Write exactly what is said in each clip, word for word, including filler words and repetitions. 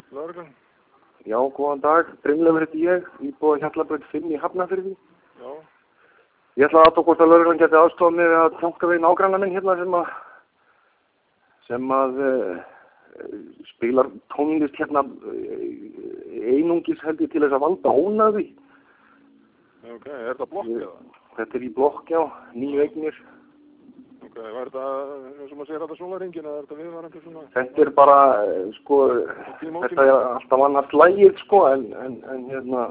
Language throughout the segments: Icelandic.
Lögreglan. Já, góðan dag. Brynleifur heiti ég, íbúi Hjallabraut fimm í Hafnarfirði. Já. Ég ætla að aðtók hvort að lögreglan geti aðstofað mig að tanka við nágranna minn hérna sem að sem að uh, spilar tónlist hérna uh, einungis held ég til þess að valda ónæði. Ok, er þetta blokk eða? Þetta er í blokk, já, nýju eignir. Ok, var þetta, eins og maður segir þetta sólarhringinn eða er þetta viðvarandi svona? Þetta er bara, sko, Tíma, þetta tíma. er alltaf annars lægið, sko, en, en, en hérna,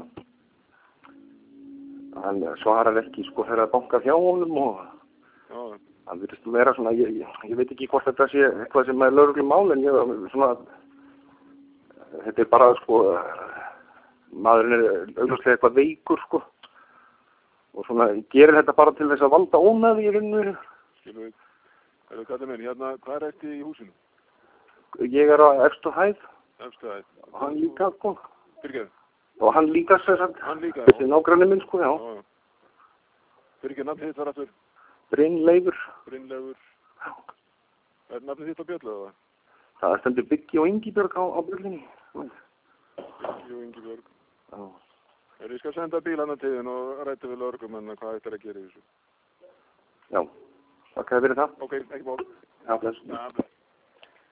hann svarar ekki, sko, þegar það bankar hjá honum og Já. hann virðist vera svona, ég, ég, ég veit ekki hvort þetta sé eitthvað sem er lögreglumál, en ég, svona, þetta er bara, sko, maðurinn er augljóslega eitthvað veikur, sko, og svona, gerir þetta bara til þess að valda ónæði í vinnunni. Skilur við. Er það kallið minn, hérna, hvað er eftir í húsinu? Ég er á efstu hæð. Efstu hæð. Og hann líka, sko. Fyrirgeðu. Og hann líka, sér sagt. Hann líka, já. Þessi nágranni minn, sko, já. Já, já. Fyrirgeðu, nafnið þitt var aftur? Brynleifur. Brynleifur. Já. Er nafnið þitt á bjöllu eða? Það stendur Biggi og Ingibjörg á, á bjöllinni. Biggi og Ingibjörg. Já. Er, ég skal senda bílana til þín og ræta við lögreglumenn hvað þetta er að gera í þessu. Já. Takk fyrir það. Ok, ekki mál. Já, bless. Já, bless.